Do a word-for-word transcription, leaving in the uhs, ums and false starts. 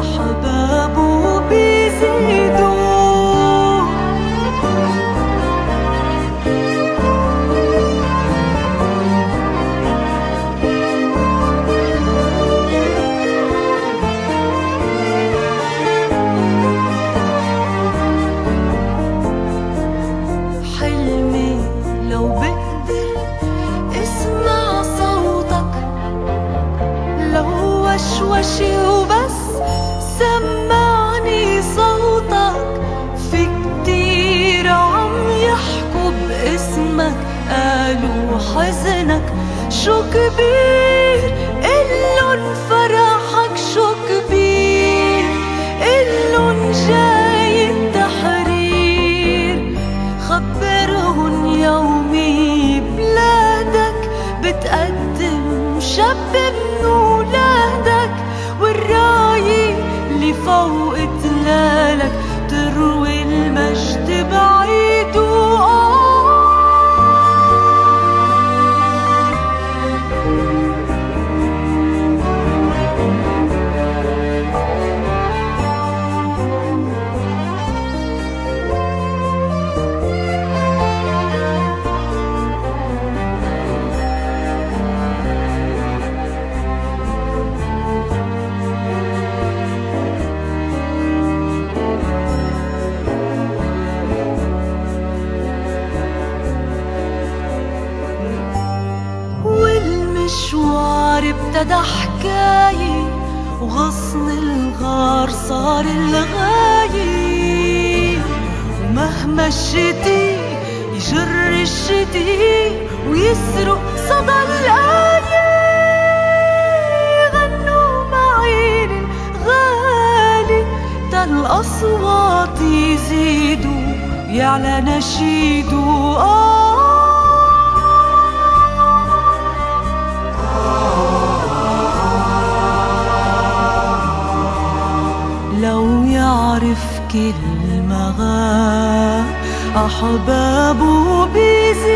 أحبابه بيزيدوا. حلمي لو بقدر اسمع صوتك، لو وشوشي وبس سمعني صوتك. في كتير عم يحكوا باسمك، قالوا حزنك شو كبير، إلن فرحك شو كبير، إلن جاي التحرير. خبرهن يومي بلادك بتقدم شب من ولادك، والراية اللي فوق تلالك تروي المجد بعيد. والمشوار ابتدى حكاية، وغصن الغار صار الغاية. ومهما الشتي يجر الشتي ويسرق صدى الآية. غنوا معين الغالي تا الأصوات يزيدوا، يعلى نشيدوا. آه لو يعرف كل ما غاب أحبابه بيزيدوا.